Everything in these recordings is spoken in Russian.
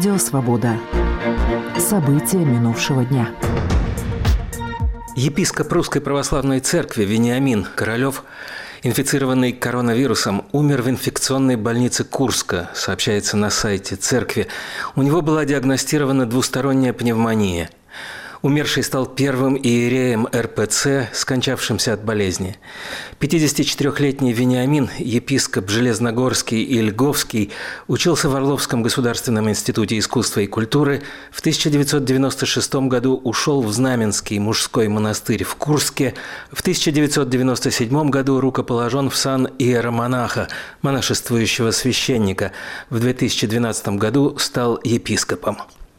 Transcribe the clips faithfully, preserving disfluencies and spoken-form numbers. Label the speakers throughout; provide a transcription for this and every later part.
Speaker 1: Радио «Свобода». События минувшего дня.
Speaker 2: Епископ Русской Православной Церкви Вениамин Королёв, инфицированный коронавирусом, умер в инфекционной больнице Курска, сообщается на сайте церкви. У него была диагностирована двусторонняя пневмония. Умерший стал первым иереем эр пэ цэ, скончавшимся от болезни. пятидесятичетырёхлетний Вениамин, епископ Железногорский и Льговский, учился в Орловском государственном институте искусства и культуры. В тысяча девятьсот девяносто шестом году ушел в Знаменский мужской монастырь в Курске. В тысяча девятьсот девяносто седьмом году рукоположен в сан иеромонаха, монашествующего священника. В две тысячи двенадцатом году стал епископом.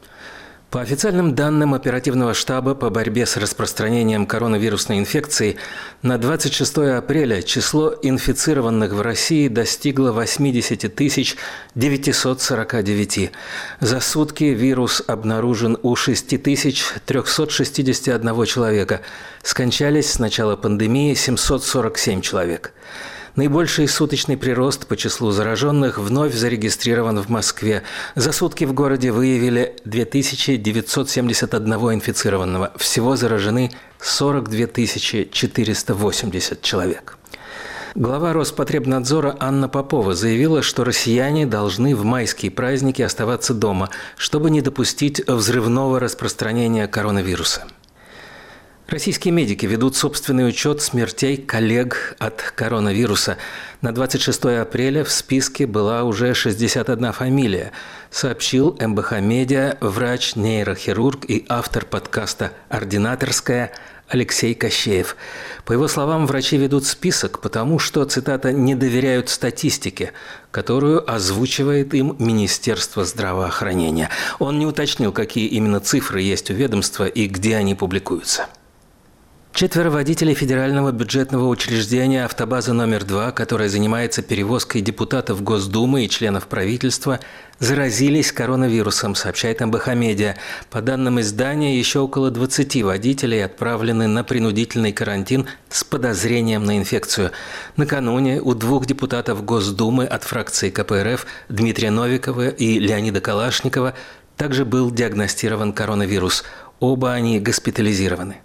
Speaker 2: По официальным данным оперативного штаба по борьбе с распространением коронавирусной инфекции, на двадцать шестое апреля число инфицированных в России достигло восемьдесят тысяч девятьсот сорок девять. За сутки вирус обнаружен у шесть тысяч триста шестьдесят один человека. Скончались с начала пандемии семьсот сорок семь человек. Наибольший суточный прирост по числу зараженных вновь зарегистрирован в Москве. За сутки в городе выявили две тысячи девятьсот семьдесят один инфицированного. Всего заражены сорок две тысячи четыреста восемьдесят человек. Глава Роспотребнадзора Анна Попова заявила, что россияне должны в майские праздники оставаться дома, чтобы не допустить взрывного распространения коронавируса. Российские медики ведут собственный учет смертей коллег от коронавируса. На двадцать шестое апреля в списке была уже шестьдесят одна фамилия, сообщил эм бэ ха Медиа врач-нейрохирург и автор подкаста «Ординаторская» Алексей Кощеев. По его словам, врачи ведут список, потому что, цитата, «не доверяют статистике», которую озвучивает им Министерство здравоохранения. Он не уточнил, какие именно цифры есть у ведомства и где они публикуются. Четверо водителей федерального бюджетного учреждения «Автобаза номер два», которое занимается перевозкой депутатов Госдумы и членов правительства, заразились коронавирусом, сообщает эм бэ ха Медиа. По данным издания, еще около двадцати водителей отправлены на принудительный карантин с подозрением на инфекцию. Накануне у двух депутатов Госдумы от фракции ка пэ эр эф Дмитрия Новикова и Леонида Калашникова также был диагностирован коронавирус. Оба они госпитализированы.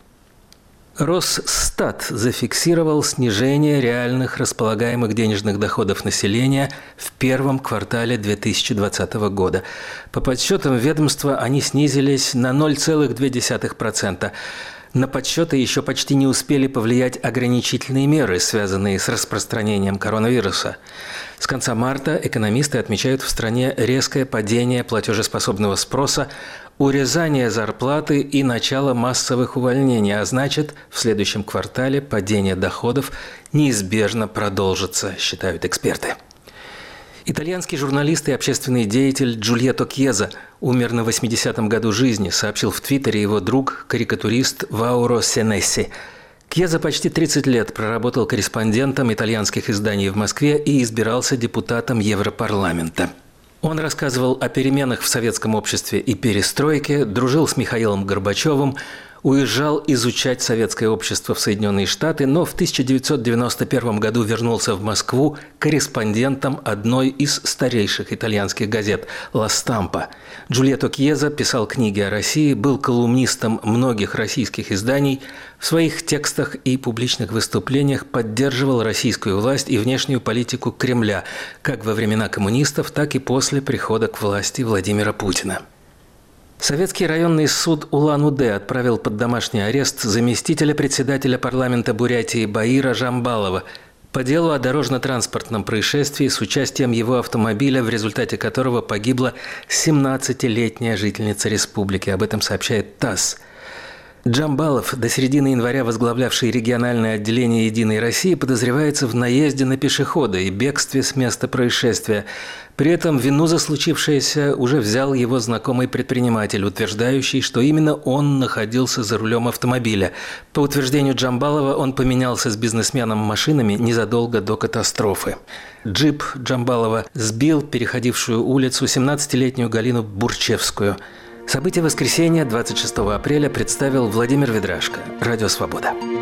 Speaker 2: Росстат зафиксировал снижение реальных располагаемых денежных доходов населения в первом квартале две тысячи двадцатого года. По подсчетам ведомства они снизились на ноль целых две десятых процента. На подсчеты еще почти не успели повлиять ограничительные меры, связанные с распространением коронавируса. С конца марта экономисты отмечают в стране резкое падение платежеспособного спроса, урезание зарплаты и начало массовых увольнений, а значит, в следующем квартале падение доходов неизбежно продолжится, считают эксперты. Итальянский журналист и общественный деятель Джульетто Кьеза умер на восьмидесятом году жизни, сообщил в Твиттере его друг, карикатурист Вауро Сенесси. Кьеза почти тридцать лет проработал корреспондентом итальянских изданий в Москве и избирался депутатом Европарламента. Он рассказывал о переменах в советском обществе и перестройке, дружил с Михаилом Горбачевым, уезжал изучать советское общество в Соединенные Штаты, но в тысяча девятьсот девяносто первом году вернулся в Москву корреспондентом одной из старейших итальянских газет «Ла Стампа». Джульетто Кьеза писал книги о России, был колумнистом многих российских изданий, в своих текстах и публичных выступлениях поддерживал российскую власть и внешнюю политику Кремля, как во времена коммунистов, так и после прихода к власти Владимира Путина. Советский районный суд Улан-Удэ отправил под домашний арест заместителя председателя парламента Бурятии Баира Жамбалова по делу о дорожно-транспортном происшествии с участием его автомобиля, в результате которого погибла семнадцатилетняя жительница республики. Об этом сообщает ТАСС. Джамбалов, до середины января возглавлявший региональное отделение «Единой России», подозревается в наезде на пешехода и бегстве с места происшествия. При этом вину за случившееся уже взял его знакомый предприниматель, утверждающий, что именно он находился за рулем автомобиля. По утверждению Джамбалова, он поменялся с бизнесменом машинами незадолго до катастрофы. Джип Джамбалова сбил переходившую улицу семнадцатилетнюю Галину Бурчевскую. События воскресенья двадцать шестого апреля представил Владимир Ведрашко. Радио «Свобода».